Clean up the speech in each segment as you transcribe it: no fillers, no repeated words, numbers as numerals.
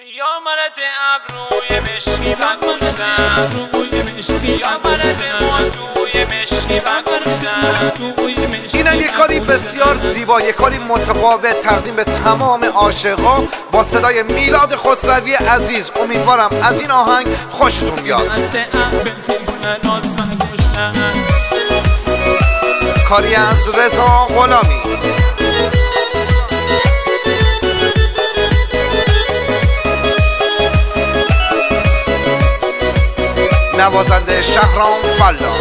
یا مرد ابروی مشکی و گشتم یا مرد مانتوی مشکی و گشتم. اینم یک کاری بسیار زیبا، یک کاری متفاوت تقدیم به تمام عاشقا با صدای میلاد خسروی عزیز. امیدوارم از این آهنگ خوشتون بیاد. کاری از رضا غلامی. نوازنده شهرام فلا.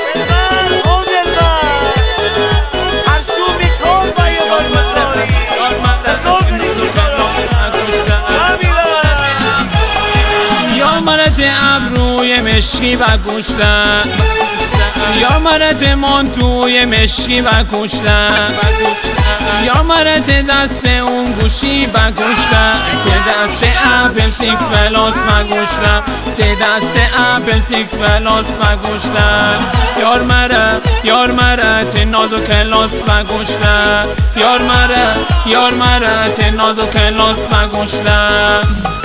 یا مرد ابروی مشکی و گوشتم یا مرد مانتوی مشکی و گوشتم یا مرد دست اون گوشی و گوشتم ته دست اپل سیکس پلاس و گوشتم ته دست اپل سیکس پلاس و گوشتم یار مره ته نازو کلاس و گوشتم یار مره ته نازو کلاس و گوشتم.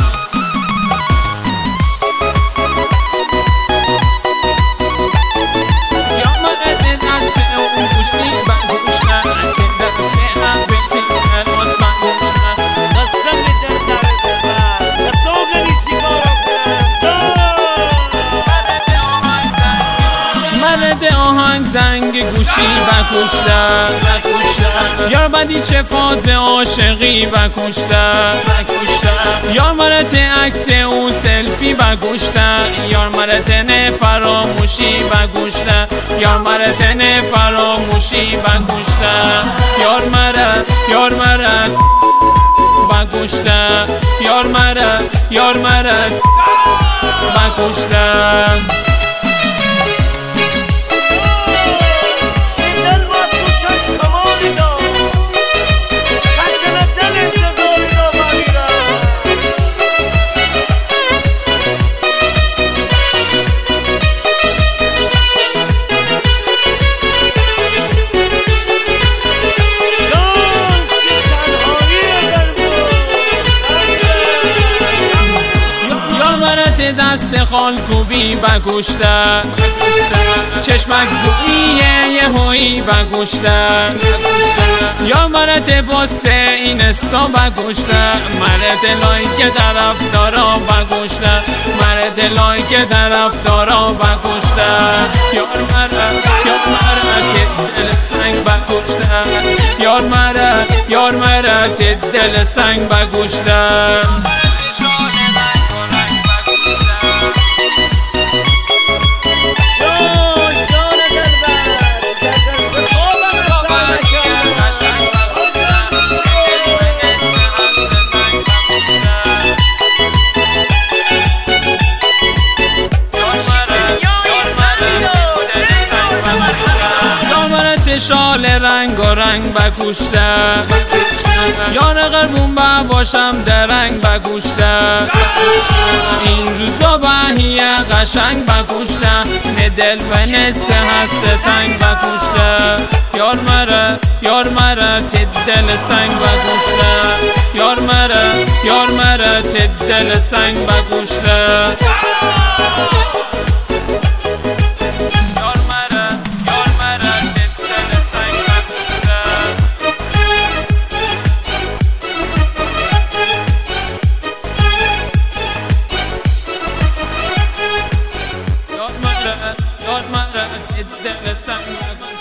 آهنگ زنگ گوشی و کشتم یار بدی چه فاز عاشقی و کشتم یار مرت عکس اون سلفی و کشتم یار مرت نه فراموشی و کشتم یار مرت نه فراموشی و کشتم یار مرت و کشتم یار مرت و کشتم. دست خالکوبی و گوشتم چشمک زویه یه هویی و گوشتم یا مرت باسته این استا و گوشتم مرت لایک طرفدارا و گوشتم مرت لایک طرفدارا و گوشتم یار مرت دل سنگ و گوشتم یار مرت دل سنگ و گوشتم. شال رنگ و رنگ بکوشتم یار قربون باشم درنگ بکوشتم این روزا بهیه قشنگ بکوشتم نه دل و نسه هست تنگ بکوشتم یار مره دل سنگ بکوشتم یار مره دل سنگ بکوشتم. Yar mara, dil sang